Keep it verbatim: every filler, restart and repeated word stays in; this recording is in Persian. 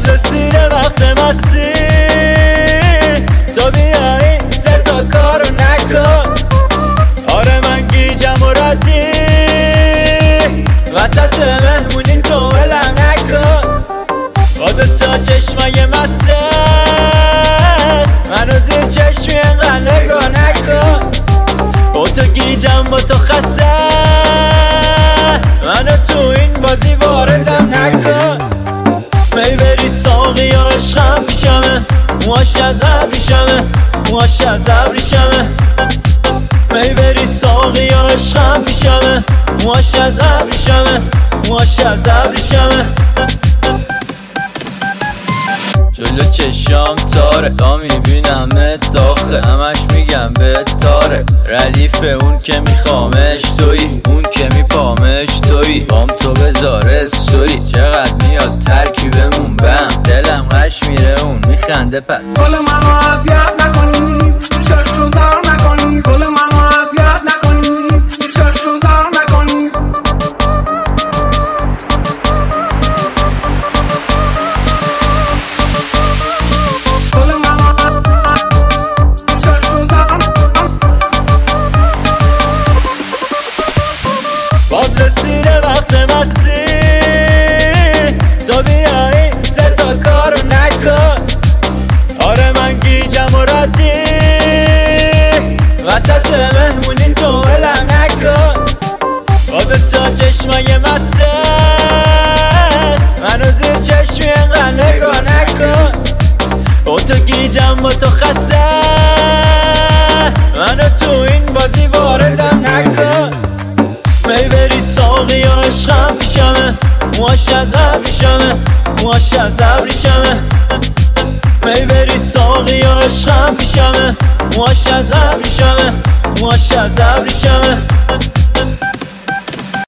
باز رسیده وقت مستی، تو بیا این سه تا کارو نکن. آره من گیجم و ردی، وسط مهمونی تو ولم نکن. با دو تا چشمای مسته منو زیر چشمی انقدر نگاه نکن. با تو گیجم با تو خسته، منو تو این بازی واردم نکن. می بری ساقی یا عشقم پیشمه، موهاش از ابریشمه، موهاش از ابریشمه. می بری ساقی یا عشقم پیشمه، موهاش از ابریشمه، موهاش از ابریشمه. جلو چشام تاره تا میبینم تاخه، همش میگم به تاره. ردیف اون که میخوامش توی، اون که میپامش توی. بام تو بذار استوری، چقدر میاد ترکیبمون بم. دلم قش میره اون میخنده پس. گل منو اذیت نکنید، شش رو زار نکنید. گل منو اذیت نکنید، شش رو زار نکنید. باز رسیده وقت مستی، تو بیا این سه تا کارو نکن. آره من گیجم و ردی، وسط مهمونی تو ولم نکن. با دو تا چشمای مسته منو زیر چشمی انقدر نگاه نکن. با تو گیجم با تو خسته، منو تو این بازی واردم نکن. می بری ساقی یا عشقم پیشمه، موهاش از ابریشمه، موهاش از ابریشمه. می بری ساقی یا عشقم پیشمه، موهاش از ابریشمه، موهاش از ابریشمه.